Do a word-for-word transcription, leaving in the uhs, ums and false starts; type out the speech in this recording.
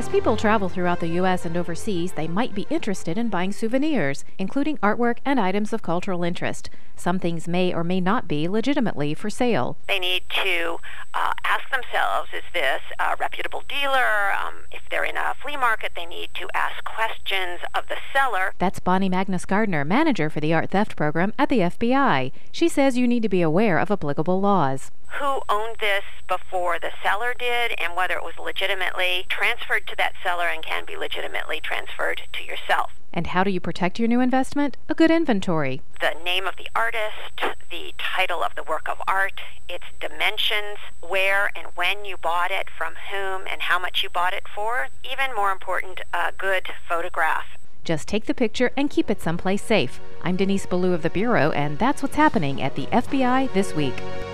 As people travel throughout the U S and overseas, they might be interested in buying souvenirs, including artwork and items of cultural interest. Some things may or may not be legitimately for sale. They need to uh, ask themselves, is this a reputable dealer? Um, if they're in a flea market, they need to ask questions of the seller. That's Bonnie Magnus Gardner, manager for the Art Theft Program at the F B I. She says you need to be aware of applicable laws. Who owned this before the seller did, and whether it was legitimately transferred to that seller and can be legitimately transferred to yourself. And how do you protect your new investment? A good inventory. The name of the artist, the title of the work of art, its dimensions, where and when you bought it, from whom, and how much you bought it for. Even more important, a good photograph. Just take the picture and keep it someplace safe. I'm Denise Ballou of the Bureau, and that's what's happening at the F B I this week.